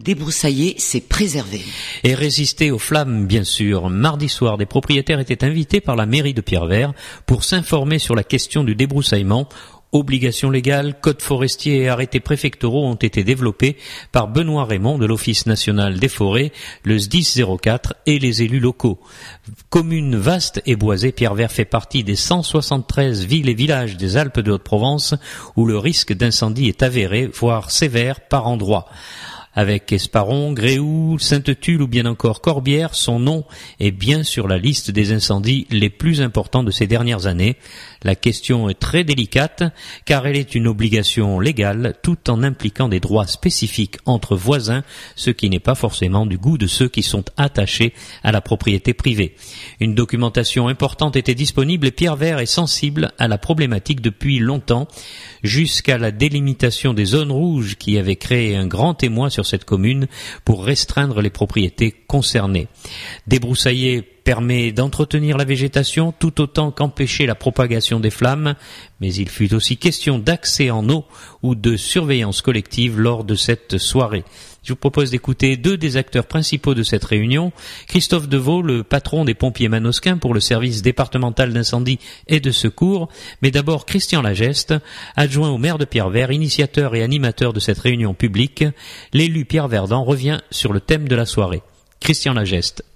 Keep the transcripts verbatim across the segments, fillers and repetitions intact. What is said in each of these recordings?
Débroussailler, c'est préserver. Et résister aux flammes, bien sûr. Mardi soir, des propriétaires étaient invités par la mairie de Pierrevert pour s'informer sur la question du débroussaillement. Obligations légales, codes forestiers et arrêtés préfectoraux ont été développés par Benoît Raymond de l'Office national des forêts, le S D I S zéro quatre et les élus locaux. Commune vaste et boisée, Pierrevert fait partie des cent soixante-treize villes et villages des Alpes de Haute-Provence où le risque d'incendie est avéré, voire sévère par endroits. Avec Esparon, Gréoux, Sainte-Tulle ou bien encore Corbière, son nom est bien sur la liste des incendies les plus importants de ces dernières années. La question est très délicate car elle est une obligation légale tout en impliquant des droits spécifiques entre voisins, ce qui n'est pas forcément du goût de ceux qui sont attachés à la propriété privée. Une documentation importante était disponible et Pierrevert est sensible à la problématique depuis longtemps, jusqu'à la délimitation des zones rouges qui avait créé un grand émoi sur cette commune pour restreindre les propriétés concernées. Débroussailler permet d'entretenir la végétation tout autant qu'empêcher la propagation des flammes, mais il fut aussi question d'accès en eau ou de surveillance collective lors de cette soirée. Je vous propose d'écouter deux des acteurs principaux de cette réunion. Christophe Deveau, le patron des pompiers manosquins pour le service départemental d'incendie et de secours, mais d'abord Christian Lageste, adjoint au maire de Pierrevert, initiateur et animateur de cette réunion publique. L'élu Pierre Verdant revient sur le thème de la soirée. Christian Lageste.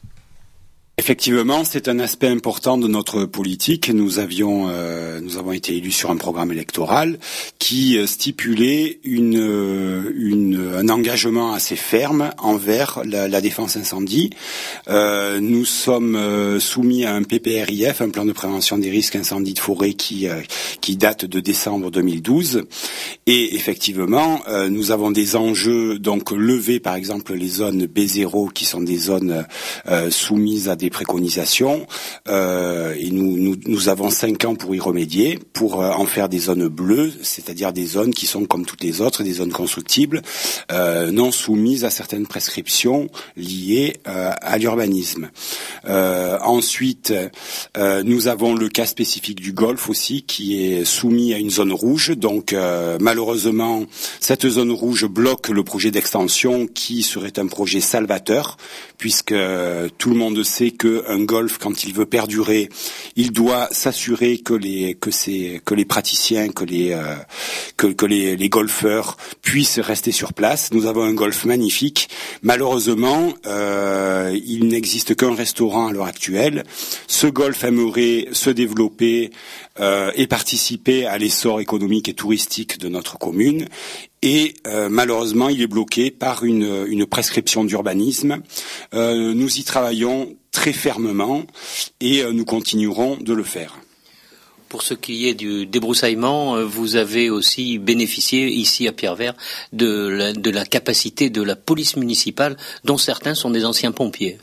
Effectivement, c'est un aspect important de notre politique. Nous avions, euh, nous avons été élus sur un programme électoral qui stipulait une, une, un engagement assez ferme envers la, la défense incendie. Euh, nous sommes euh, soumis à un P P R I F, un plan de prévention des risques incendies de forêt qui, euh, qui date de décembre deux mille douze. Et effectivement, euh, nous avons des enjeux, donc lever par exemple les zones B zéro qui sont des zones euh, soumises à des préconisations euh, et nous, nous, nous avons cinq ans pour y remédier, pour euh, en faire des zones bleues, c'est-à-dire des zones qui sont comme toutes les autres, des zones constructibles, euh, non soumises à certaines prescriptions liées euh, à l'urbanisme. Euh, ensuite, euh, nous avons le cas spécifique du golfe aussi, qui est soumis à une zone rouge. Donc euh, malheureusement, cette zone rouge bloque le projet d'extension qui serait un projet salvateur, puisque euh, tout le monde sait qu'un golf, quand il veut perdurer, il doit s'assurer que les que c'est que les praticiens, que les euh, que, que les, les golfeurs puissent rester sur place. Nous avons un golf magnifique. Malheureusement, euh, il n'existe qu'un restaurant à l'heure actuelle. Ce golf aimerait se développer euh, et participer à l'essor économique et touristique de notre commune. Et euh, malheureusement, il est bloqué par une, une prescription d'urbanisme. Euh, nous y travaillons très fermement et euh, nous continuerons de le faire. Pour ce qui est du débroussaillement, vous avez aussi bénéficié ici à Pierrevert de la, de la capacité de la police municipale, dont certains sont des anciens pompiers.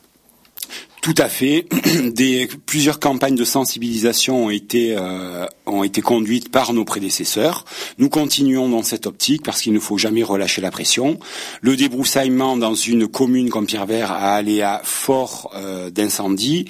Tout à fait. Des, plusieurs campagnes de sensibilisation ont été euh, ont été conduites par nos prédécesseurs. Nous continuons dans cette optique parce qu'il ne faut jamais relâcher la pression. Le débroussaillement dans une commune comme Pierrevert à aléa fort euh, d'incendie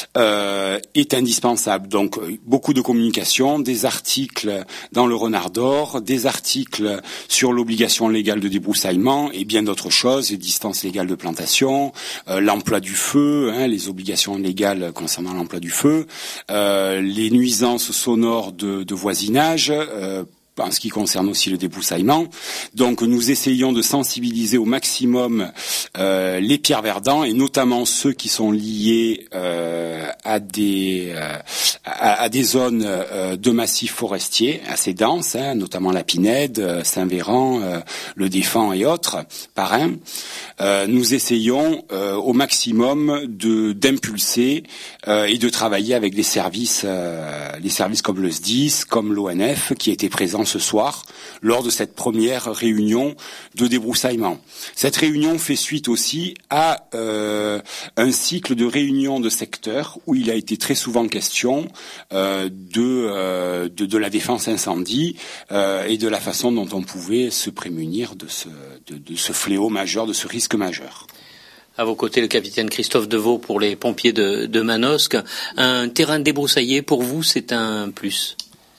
euh, est indispensable. Donc beaucoup de communication, des articles dans le Renard d'Or, des articles sur l'obligation légale de débroussaillement et bien d'autres choses, les distances légales de plantation, euh, l'emploi du feu, hein, les obligations légales concernant l'emploi du feu, euh, les nuisances sonores de, de voisinage, euh, en ce qui concerne aussi le débroussaillement. Donc nous essayons de sensibiliser au maximum euh, les Pierreverdants et notamment ceux qui sont liés euh, à des euh, à, à des zones euh, de massifs forestiers assez denses, hein, notamment la Pinède, Saint-Véran, euh, le Défend et autres, Parrain. Euh, nous essayons euh, au maximum de d'impulser euh, et de travailler avec les services, euh, les services comme le S D I S, comme l'O N F, qui étaient présents ce soir lors de cette première réunion de débroussaillement. Cette réunion fait suite aussi à euh, un cycle de réunions de secteurs où il a été très souvent question euh, de, euh, de de la défense incendie euh, et de la façon dont on pouvait se prémunir de ce de, de ce fléau majeur, de ce risque majeur. À vos côtés, le capitaine Christophe Deveau pour les pompiers de, de Manosque. Un terrain débroussaillé, pour vous, c'est un plus?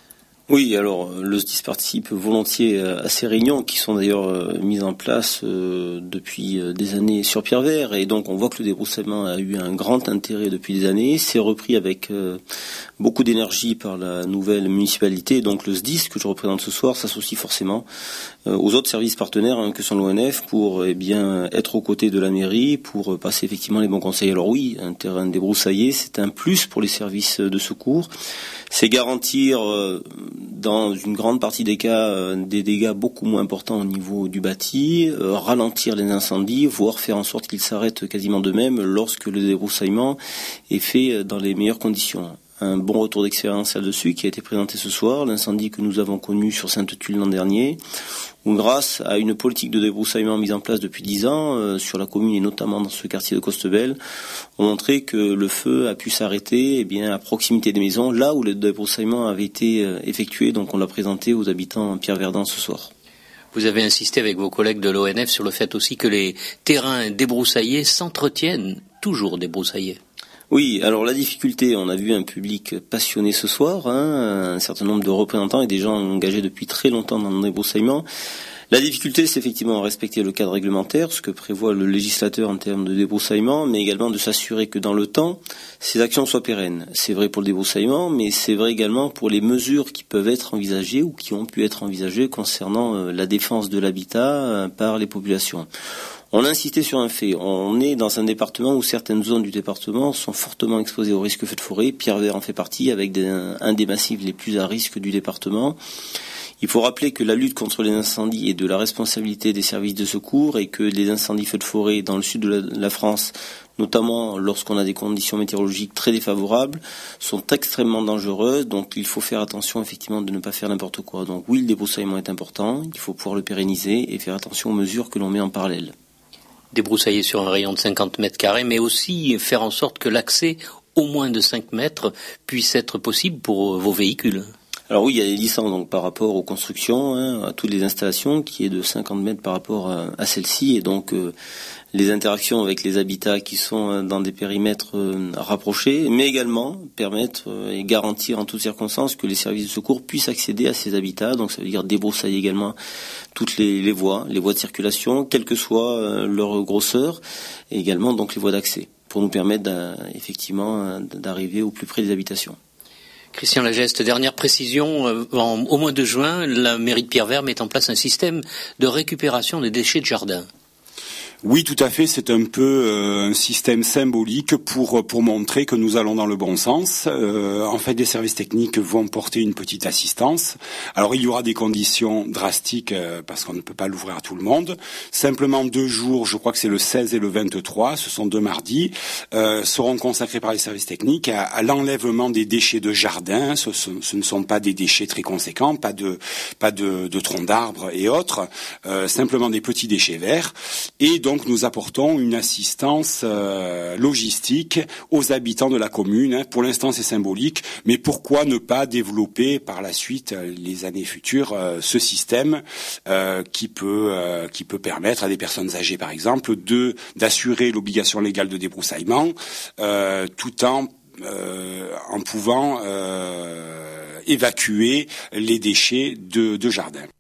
Oui, alors le S D I S participe volontiers à ces réunions qui sont d'ailleurs mises en place depuis des années sur Pierrevert, et donc on voit que le débroussaillement a eu un grand intérêt depuis des années. C'est repris avec beaucoup d'énergie par la nouvelle municipalité, donc le S D I S que je représente ce soir s'associe forcément aux autres services partenaires hein, que sont l'O N F pour eh bien être aux côtés de la mairie, pour passer effectivement les bons conseils. Alors oui, un terrain débroussaillé, c'est un plus pour les services de secours. C'est garantir euh, dans une grande partie des cas euh, des dégâts beaucoup moins importants au niveau du bâti, euh, ralentir les incendies, voire faire en sorte qu'ils s'arrêtent quasiment d'eux-mêmes lorsque le débroussaillement est fait dans les meilleures conditions. Un bon retour d'expérience là-dessus qui a été présenté ce soir, l'incendie que nous avons connu sur Sainte-Tulle l'an dernier, où grâce à une politique de débroussaillement mise en place depuis dix ans euh, sur la commune et notamment dans ce quartier de Costebelle, ont montré que le feu a pu s'arrêter eh bien à proximité des maisons, là où le débroussaillement avait été euh, effectué. Donc on l'a présenté aux habitants Pierreverdans ce soir. Vous avez insisté avec vos collègues de l'O N F sur le fait aussi que les terrains débroussaillés s'entretiennent toujours débroussaillés. Oui, alors la difficulté, on a vu un public passionné ce soir, hein, un certain nombre de représentants et des gens engagés depuis très longtemps dans le débroussaillement. La difficulté, c'est effectivement respecter le cadre réglementaire, ce que prévoit le législateur en termes de débroussaillement, mais également de s'assurer que dans le temps, ces actions soient pérennes. C'est vrai pour le débroussaillement, mais c'est vrai également pour les mesures qui peuvent être envisagées ou qui ont pu être envisagées concernant la défense de l'habitat par les populations. On a insisté sur un fait. On est dans un département où certaines zones du département sont fortement exposées au risque feu de forêt. Pierrevert en fait partie, avec des, un des massifs les plus à risque du département. Il faut rappeler que la lutte contre les incendies est de la responsabilité des services de secours et que les incendies feux de forêt dans le sud de la, de la France, notamment lorsqu'on a des conditions météorologiques très défavorables, sont extrêmement dangereuses. Donc il faut faire attention effectivement de ne pas faire n'importe quoi. Donc oui, le débroussaillement est important, il faut pouvoir le pérenniser et faire attention aux mesures que l'on met en parallèle. Débroussailler sur un rayon de cinquante mètres carrés, mais aussi faire en sorte que l'accès au moins de cinq mètres puisse être possible pour vos véhicules. Alors oui, il y a des licences donc par rapport aux constructions, hein, à toutes les installations, qui est de cinquante mètres par rapport à, à celle-ci, et donc euh, les interactions avec les habitats qui sont dans des périmètres euh, rapprochés, mais également permettre euh, et garantir en toutes circonstances que les services de secours puissent accéder à ces habitats. Donc ça veut dire débroussailler également toutes les, les voies, les voies de circulation, quelle que soit euh, leur grosseur, et également donc les voies d'accès, pour nous permettre d'a, effectivement d'arriver au plus près des habitations. Christian Lageste, dernière précision, euh, en, au mois de juin, la mairie de Pierrevert met en place un système de récupération des déchets de jardin. Oui, tout à fait. C'est un peu euh, un système symbolique pour pour montrer que nous allons dans le bon sens. Euh, en fait, des services techniques vont porter une petite assistance. Alors, il y aura des conditions drastiques euh, parce qu'on ne peut pas l'ouvrir à tout le monde. Simplement deux jours, je crois que c'est le seize et le vingt-trois, ce sont deux mardis, euh, seront consacrés par les services techniques à, à l'enlèvement des déchets de jardin. Ce, ce, ce ne sont pas des déchets très conséquents, pas de pas de, de troncs d'arbres et autres, euh, simplement des petits déchets verts. Et donc nous apportons une assistance euh, logistique aux habitants de la commune. Hein. Pour l'instant, c'est symbolique, mais pourquoi ne pas développer par la suite, euh, les années futures, euh, ce système euh, qui peut euh, qui peut permettre à des personnes âgées, par exemple, de d'assurer l'obligation légale de débroussaillement, euh, tout en euh, en pouvant euh, évacuer les déchets de, de jardin.